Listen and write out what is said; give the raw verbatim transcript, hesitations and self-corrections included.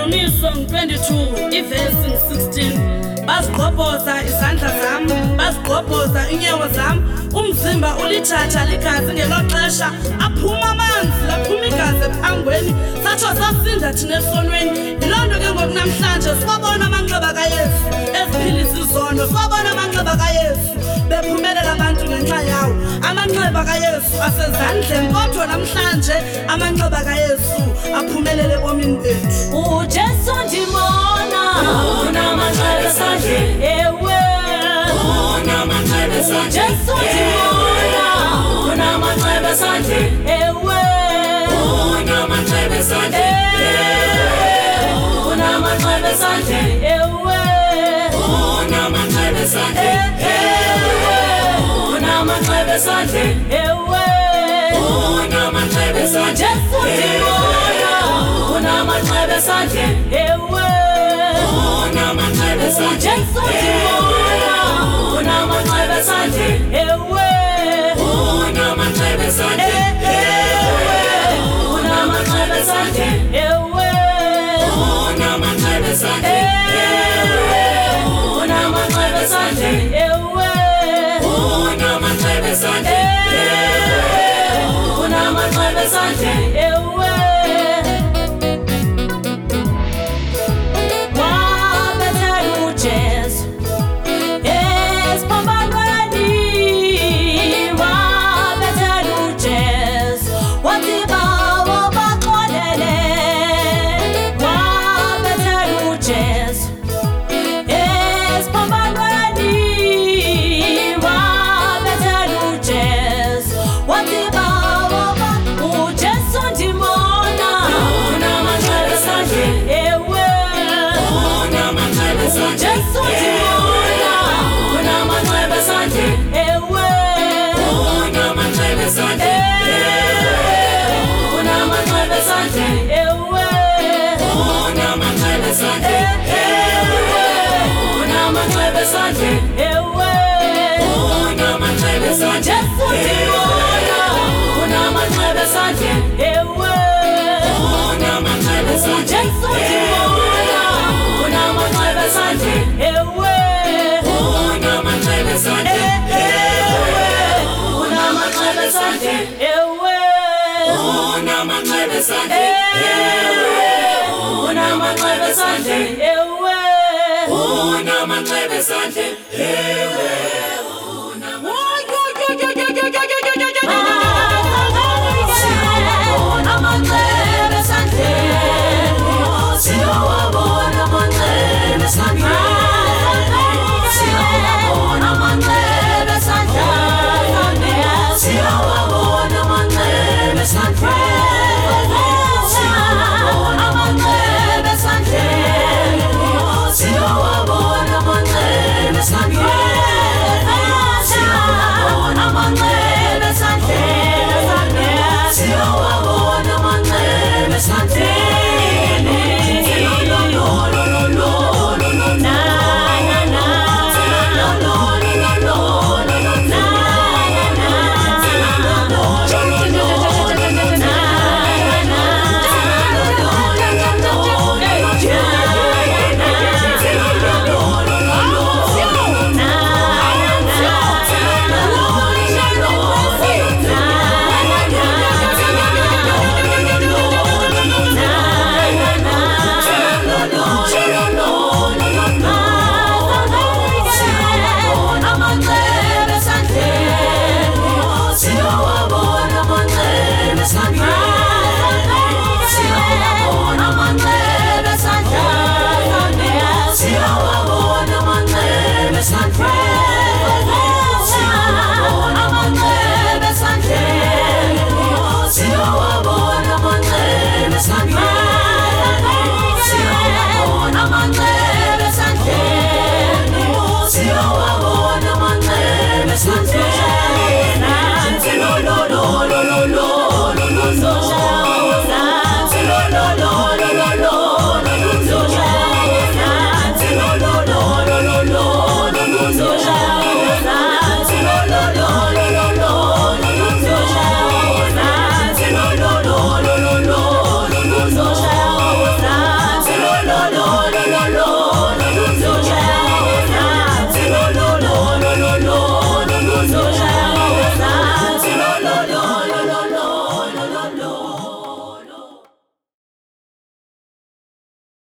Indumiso twenty-two ivesi sixteen. Basigqobhoza izandla zam, basigqobhoza inyawo zam, umzimba ulithatha ligazi ngelo xesha, aphuma amanzi aphuma igazi ephangweni, satsho sasinda thina esonweni. Yiloo nto ke ngoku namhlanje siwabona amanxeba kaYesu eziphilisa izono, siwabona amanxeba kaYesu bephumelela abantu ngenxa yawo. Amanxeba kaYesu asezandleni, kodwa namhlanje amanxeba kaYesu aphumelele ebomini bethu. uJesu ndimona unamanxeba esandleni, ewe unamanxeba esandleni. uJesu ndimona unamanxeba esandleni, ewe unamanxeba esandleni, unamanxeba esandleni, ewe unamanxeba esandleni, unamanxeba esandleni, ewe unamanxeba esandleni. uJesu ndimona unamanxeba esandleni, ewe unamanxeba esandleni. uJesu ndimona unamanxeba esandleni, ewe unamanxeba esandleni, unamanxeba esandleni, ewe unamanxeba esandleni, unamanxeba esandleni, ewe unamanxeba esandleni, unamanxeba esandleni, ewe. Ewe, unamanxeba esandleni, ewe unamanxeba esandleni,